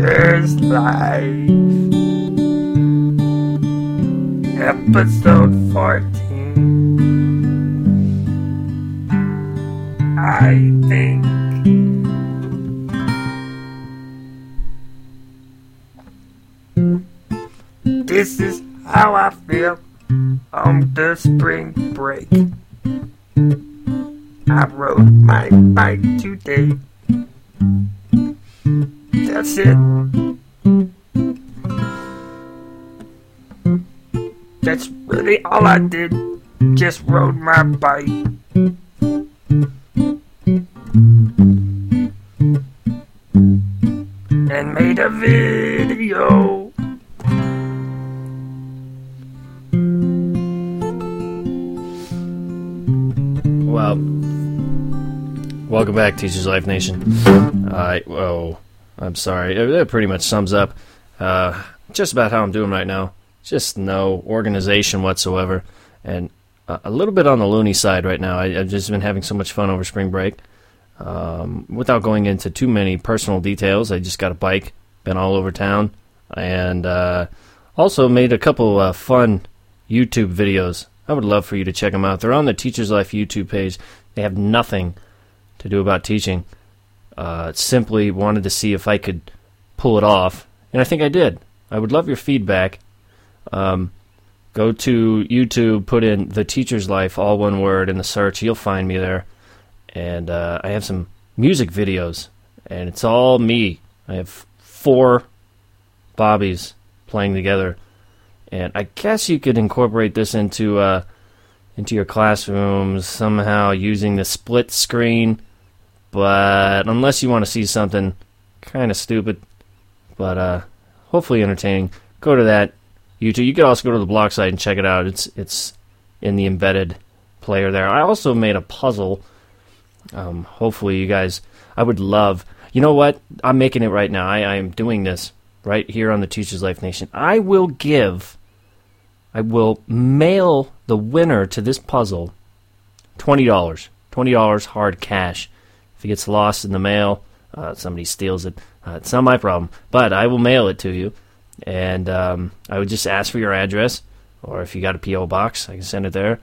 Teacher's Life, episode 14. I think this is how I feel on the spring break. I rode my bike today. That's it. That's really all I did. Just rode my bike. And made a video. Well, welcome back, Teachers Life Nation. I'm sorry. That pretty much sums up just about how I'm doing right now. Just no organization whatsoever, and a little bit on the loony side right now. I've just been having so much fun over spring break. Without going into too many personal details, I just got a bike, been all over town, and also made a couple fun YouTube videos. I would love for you to check them out. They're on the Teachers Life YouTube page. They have nothing to do about teaching. Simply wanted to see if I could pull it off, and I think I did. I would love your feedback. Go to YouTube, put in The Teacher's Life, all one word, in the search. You'll find me there. And I have some music videos, and it's all me. I have 4 Bobbies playing together. And I guess you could incorporate this into your classrooms somehow using the split screen. But unless you want to see something kind of stupid, but hopefully entertaining, go to that YouTube. You could also go to the blog site and check it out. It's in the embedded player there. I also made a puzzle. Hopefully you guys, I would love, you know what? I'm making it right now. I am doing this right here on the Teachers Life Nation. I will mail the winner to this puzzle $20. $20 hard cash. If it gets lost in the mail, somebody steals it, it's not my problem. But I will mail it to you. And I would just ask for your address, or if you got a P.O. box, I can send it there.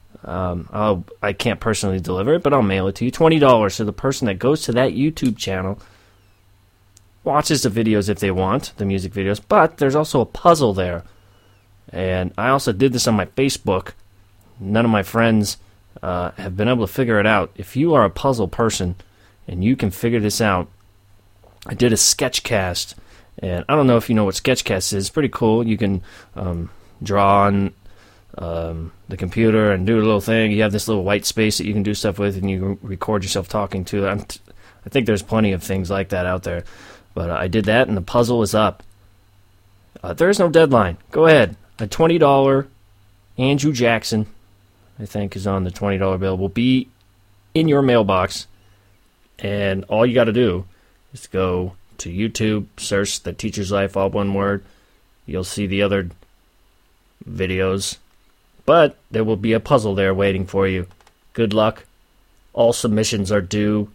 I can't personally deliver it, but I'll mail it to you. $20 to the person that goes to that YouTube channel, watches the videos if they want, the music videos, but there's also a puzzle there. And I also did this on my Facebook. None of my friends have been able to figure it out. If you are a puzzle person and you can figure this out, I did a Sketchcast. And I don't know if you know what Sketchcast is. It's pretty cool. You can draw on the computer and do a little thing. You have this little white space that you can do stuff with, and you record yourself talking to. I think there's plenty of things like that out there. But I did that, and the puzzle is up. There is no deadline. Go ahead. A $20 Andrew Jackson, I think, is on the $20 bill. Will be in your mailbox, and all you got to do is to go to YouTube, search The Teacher's Life, all one word. You'll see the other videos, but there will be a puzzle there waiting for you. Good luck. All submissions are due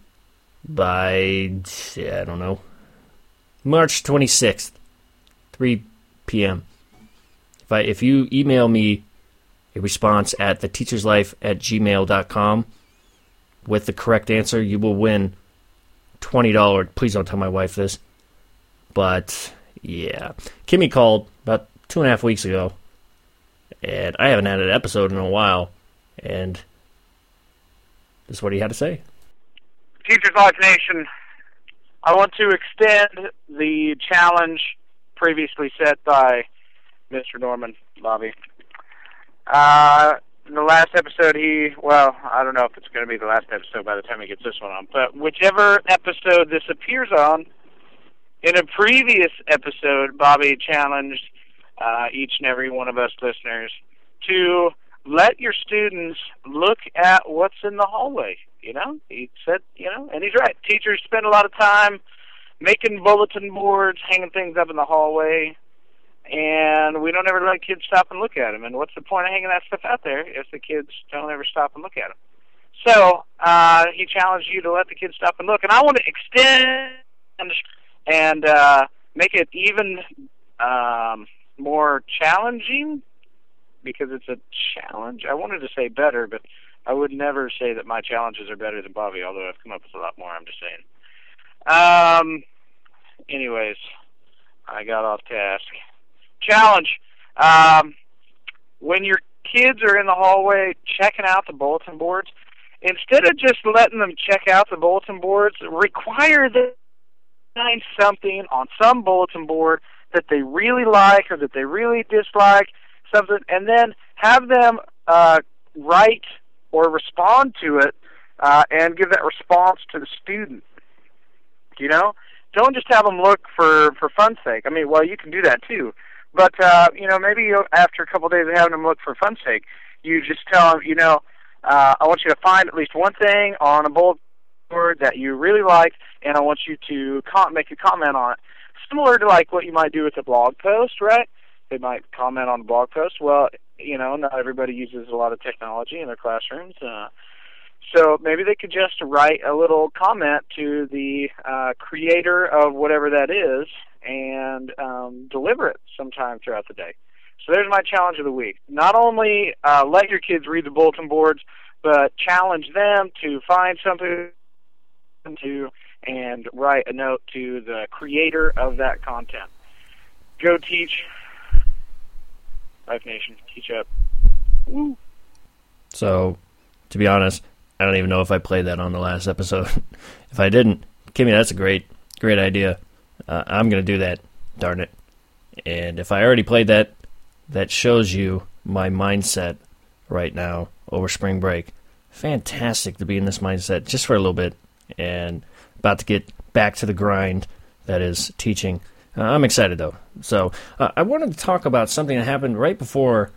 by, I don't know, March 26th, 3 p.m. If you email me a response at theteacherslife@gmail.com with the correct answer, you will win $20. Please don't tell my wife this. But, yeah. Kimmy called about 2.5 weeks ago, and I haven't had an episode in a while, and this is what he had to say. Teachers Life Nation, I want to extend the challenge previously set by Mr. Norman, Bobby. In the last episode, I don't know if it's going to be the last episode by the time he gets this one on, but whichever episode this appears on, in a previous episode, Bobby challenged each and every one of us listeners to let your students look at what's in the hallway. He said, and he's right. Teachers spend a lot of time making bulletin boards, hanging things up in the hallway, and we don't ever let kids stop and look at them. And what's the point of hanging that stuff out there if the kids don't ever stop and look at them? So he challenged you to let the kids stop and look. And I want to extend and make it even more challenging, because it's a challenge. I wanted to say better, but I would never say that my challenges are better than Bobby, although I've come up with a lot more, I'm just saying. Anyways, I got off task. Challenge. When your kids are in the hallway checking out the bulletin boards, instead of just letting them check out the bulletin boards, require them to find something on some bulletin board that they really like or that they really dislike, something, and then have them write or respond to it and give that response to the student. You know? Don't just have them look for fun's sake. I mean, well, you can do that too. But, maybe after a couple of days of having them look for fun's sake, you just tell them, I want you to find at least one thing on a bulletin board that you really like, and I want you to make a comment on it. Similar to like what you might do with a blog post, right? They might comment on a blog post. Well, not everybody uses a lot of technology in their classrooms. So maybe they could just write a little comment to the creator of whatever that is and deliver it sometime throughout the day. So there's my challenge of the week. Not only let your kids read the bulletin boards, but challenge them to find something to and write a note to the creator of that content. Go teach. Life Nation, teach up. Woo. So, to be honest, I don't even know if I played that on the last episode. If I didn't, Kimmy, that's a great idea. I'm going to do that, darn it. And if I already played that, that shows you my mindset right now over spring break. Fantastic to be in this mindset just for a little bit and about to get back to the grind that is teaching. I'm excited, though. So I wanted to talk about something that happened right before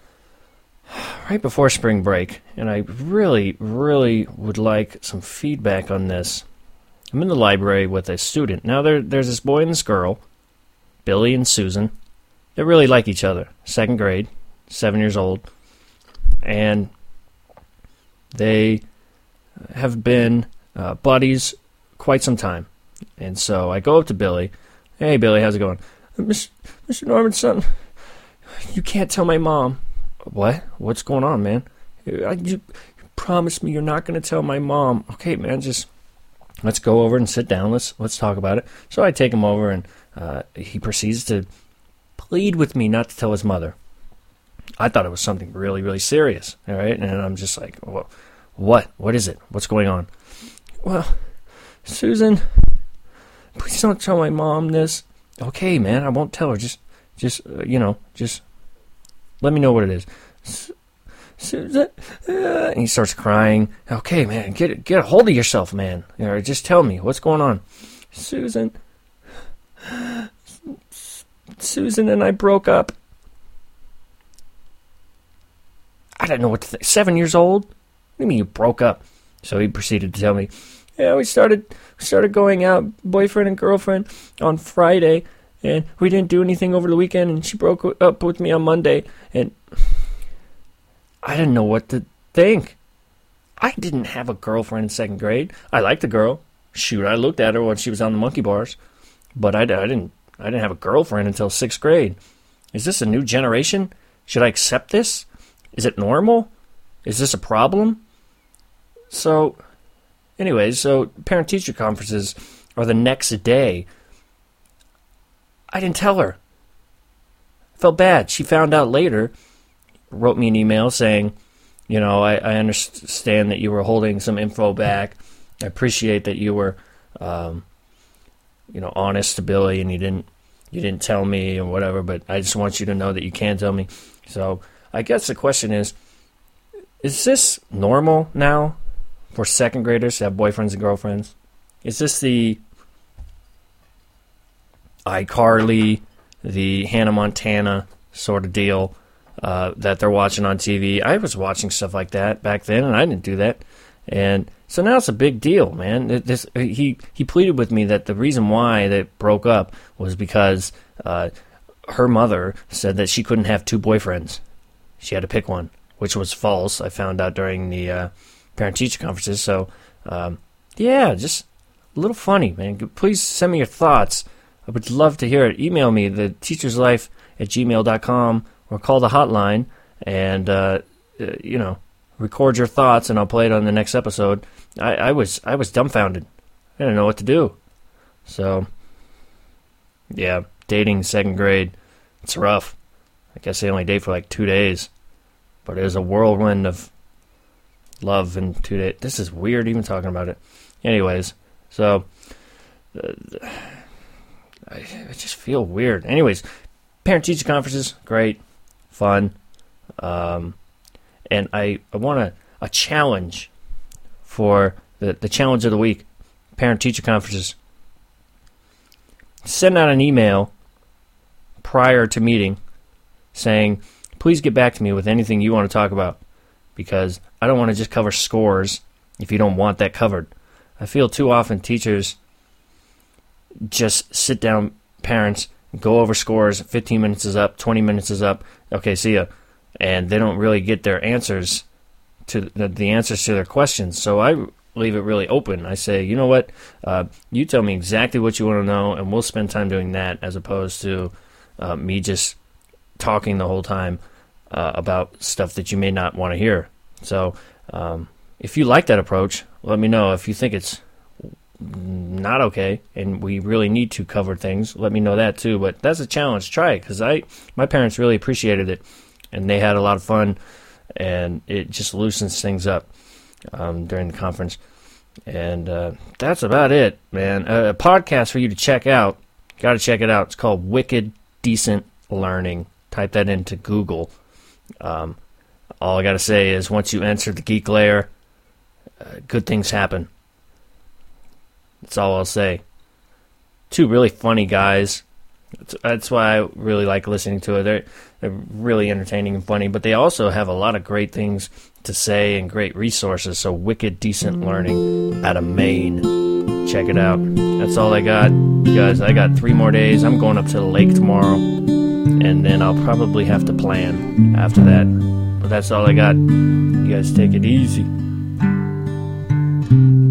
spring break, and I really, really would like some feedback on this. I'm in the library with a student. Now, there's this boy and this girl, Billy and Susan. They really like each other. 2nd grade, 7 years old. And they have been buddies quite some time. And so I go up to Billy. Hey, Billy, how's it going? Mr. Normanson, you can't tell my mom. What? What's going on, man? You promised me you're not going to tell my mom. Okay, man, just let's go over and sit down. Let's talk about it. So I take him over, and he proceeds to plead with me not to tell his mother. I thought it was something really, really serious, all right? And I'm just like, well, what? What is it? What's going on? Well, Susan, please don't tell my mom this. Okay, man, I won't tell her. Just let me know what it is. Susan, and he starts crying. Okay, man, get a hold of yourself, man. Just tell me what's going on. Susan and I broke up. I don't know what to think. 7 years old? What do you mean you broke up? So he proceeded to tell me, yeah, we started going out, boyfriend and girlfriend, on Friday, and we didn't do anything over the weekend, and she broke up with me on Monday, and I didn't know what to think. I didn't have a girlfriend in 2nd grade. I liked the girl. Shoot, I looked at her when she was on the monkey bars, but I didn't have a girlfriend until 6th grade. Is this a new generation? Should I accept this? Is it normal? Is this a problem? So, anyways, parent-teacher conferences are the next day. I didn't tell her. I felt bad. She found out later, wrote me an email saying, I understand that you were holding some info back. I appreciate that you were, honest to Billy and you didn't tell me or whatever, but I just want you to know that you can tell me. So I guess the question is this normal now for 2nd graders to have boyfriends and girlfriends? Is this the iCarly, the Hannah Montana sort of deal that they're watching on TV? I was watching stuff like that back then, and I didn't do that. And so now it's a big deal, man. He pleaded with me that the reason why they broke up was because her mother said that she couldn't have 2 boyfriends. She had to pick one, which was false. I found out during the parent-teacher conferences. So, just a little funny, man. Please send me your thoughts I would love to hear it. Email me, theteacherslife@gmail.com, or call the hotline and, record your thoughts, and I'll play it on the next episode. I was dumbfounded. I didn't know what to do. So, yeah, dating 2nd grade, it's rough. I guess they only date for like 2 days. But it was a whirlwind of love in 2 days. This is weird even talking about it. Anyways, so I just feel weird. Anyways, parent-teacher conferences, great, fun. And I want a challenge for the challenge of the week, parent-teacher conferences. Send out an email prior to meeting saying, please get back to me with anything you want to talk about, because I don't want to just cover scores if you don't want that covered. I feel too often teachers just sit down, parents, go over scores, 15 minutes is up, 20 minutes is up, okay, see ya. And they don't really get their answers to the answers to their questions. So I leave it really open. I say, you know what, you tell me exactly what you want to know, and we'll spend time doing that, as opposed to me just talking the whole time about stuff that you may not want to hear. So if you like that approach, let me know. If you think it's not okay and we really need to cover things, let me know that too. But that's a challenge. Try it, because my parents really appreciated it, and they had a lot of fun, and it just loosens things up during the conference. And that's about it, man. A podcast for you to check out. Got to check it out. It's called Wicked Decent Learning. Type that into Google. All I got to say is, once you enter the geek layer, good things happen. That's all I'll say. 2 really funny guys. That's why I really like listening to it. They're really entertaining and funny, but they also have a lot of great things to say and great resources. So Wicked Decent Learning out of Maine. Check it out. That's all I got. You guys, I got 3 more days. I'm going up to the lake tomorrow, and then I'll probably have to plan after that. But that's all I got. You guys take it easy.